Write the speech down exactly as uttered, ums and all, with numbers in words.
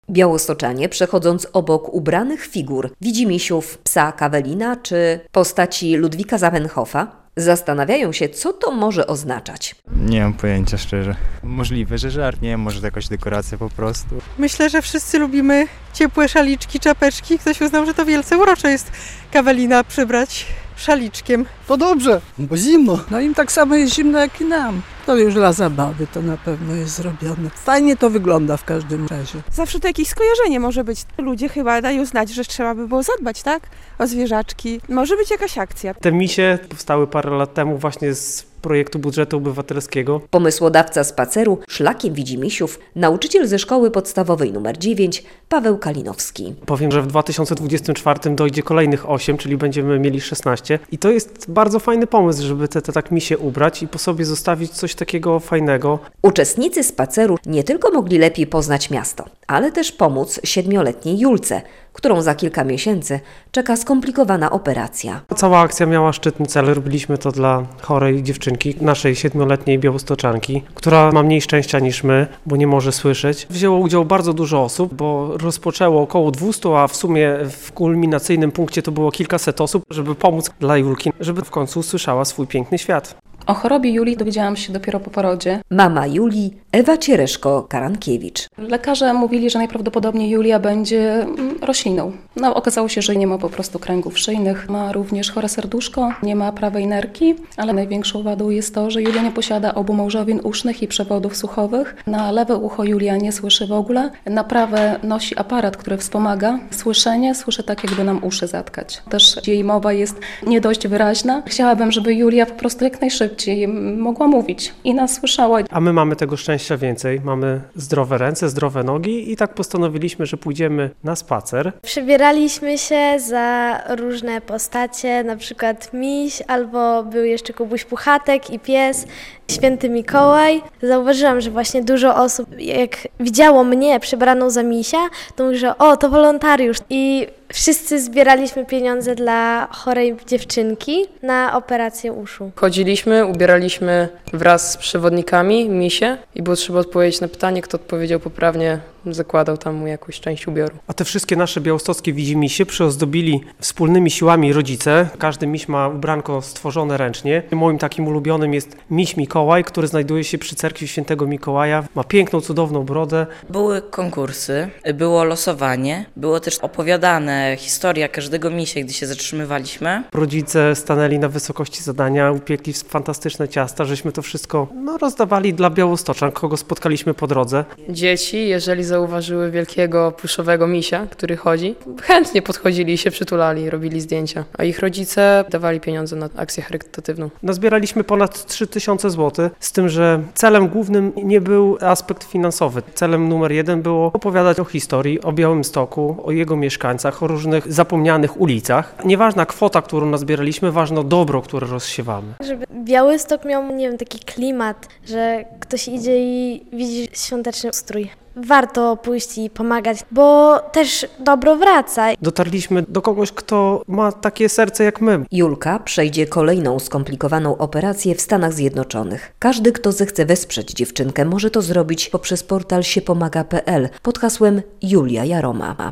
Białostoczanie, przechodząc obok ubranych figur Widzimisiów, psa Kawelina czy postaci Ludwika Zamenhofa, zastanawiają się, co to może oznaczać. Nie mam pojęcia, szczerze. Możliwe, że żart, nie wiem, może to jakaś dekoracja po prostu. Myślę, że wszyscy lubimy ciepłe szaliczki, czapeczki. Ktoś uznał, że to wielce urocze jest Kawelina przybrać szaliczkiem. To dobrze, bo zimno. No im tak samo jest zimno jak i nam. To już dla zabawy to na pewno jest zrobione. Fajnie to wygląda w każdym razie. Zawsze to jakieś skojarzenie może być. Ludzie chyba dają znać, że trzeba by było zadbać, tak? O zwierzaczki. Może być jakaś akcja. Te misie powstały parę lat temu właśnie z projektu budżetu obywatelskiego. Pomysłodawca spaceru Szlakiem Widzimisiów, nauczyciel ze szkoły podstawowej nr dziewięć, Paweł Kalinowski. Powiem, że w dwa tysiące dwudziestym czwartym dojdzie kolejnych osiem, czyli będziemy mieli szesnaście. I to jest bardzo fajny pomysł, żeby te, te tak misie ubrać i po sobie zostawić coś takiego fajnego. Uczestnicy spaceru nie tylko mogli lepiej poznać miasto, ale też pomóc siedmioletniej Julce, którą za kilka miesięcy czeka skomplikowana operacja. Cała akcja miała szczytny cel. Robiliśmy to dla chorej dziewczynki, naszej siedmioletniej białostoczanki, która ma mniej szczęścia niż my, bo nie może słyszeć. Wzięło udział bardzo dużo osób, bo rozpoczęło około dwieście, a w sumie w kulminacyjnym punkcie to było kilkaset osób, żeby pomóc dla Julki, żeby w końcu usłyszała swój piękny świat. O chorobie Julii dowiedziałam się dopiero po porodzie. Mama Julii, Ewa Ciereszko-Karankiewicz. Lekarze mówili, że najprawdopodobniej Julia będzie rośliną. No, okazało się, że nie ma po prostu kręgów szyjnych. Ma również chore serduszko, nie ma prawej nerki, ale największą wadą jest to, że Julia nie posiada obu małżowin usznych i przewodów słuchowych. Na lewe ucho Julia nie słyszy w ogóle. Na prawe nosi aparat, który wspomaga słyszenie. Słyszy tak, jakby nam uszy zatkać. Też jej mowa jest nie dość wyraźna. Chciałabym, żeby Julia po prostu jak najszybciej mogła mówić i nas słyszała. A my mamy tego szczęścia więcej. Mamy zdrowe ręce, zdrowe nogi i tak postanowiliśmy, że pójdziemy na spacer. Przebieraliśmy się za różne postacie, na przykład miś, albo był jeszcze Kubuś Puchatek i pies, Święty Mikołaj. Zauważyłam, że właśnie dużo osób, jak widziało mnie przebraną za misia, to mówi, że o, to wolontariusz. I wszyscy zbieraliśmy pieniądze dla chorej dziewczynki na operację uszu. Chodziliśmy, ubieraliśmy wraz z przewodnikami misie i było trzeba odpowiedzieć na pytanie, kto odpowiedział poprawnie, zakładał tam mu jakąś część ubioru. A te wszystkie nasze białostockie widzimisie przyozdobili wspólnymi siłami rodzice. Każdy miś ma ubranko stworzone ręcznie. Moim takim ulubionym jest miś Mikołaj, który znajduje się przy cerkwi Świętego Mikołaja. Ma piękną, cudowną brodę. Były konkursy, było losowanie, było też opowiadane historia każdego misia, gdy się zatrzymywaliśmy. Rodzice stanęli na wysokości zadania, upiekli fantastyczne ciasta, żeśmy to wszystko no, rozdawali dla białostoczan, kogo spotkaliśmy po drodze. Dzieci, jeżeli zauważyły wielkiego pluszowego misia, który chodzi, chętnie podchodzili, się przytulali, robili zdjęcia, a ich rodzice dawali pieniądze na akcję charytatywną. Nazbieraliśmy ponad trzy tysiące złotych, z tym, że celem głównym nie był aspekt finansowy. Celem numer jeden było opowiadać o historii, o Białymstoku, o jego mieszkańcach, o różnych zapomnianych ulicach. Nieważna kwota, którą nazbieraliśmy, ważne dobro, które rozsiewamy. Żeby Białystok miał, nie wiem, taki klimat, że ktoś idzie i widzi świąteczny strój. Warto pójść i pomagać, bo też dobro wraca. Dotarliśmy do kogoś, kto ma takie serce jak my. Julka przejdzie kolejną skomplikowaną operację w Stanach Zjednoczonych. Każdy, kto zechce wesprzeć dziewczynkę, może to zrobić poprzez portal siepomaga kropka pe el pod hasłem Julia Jaroma.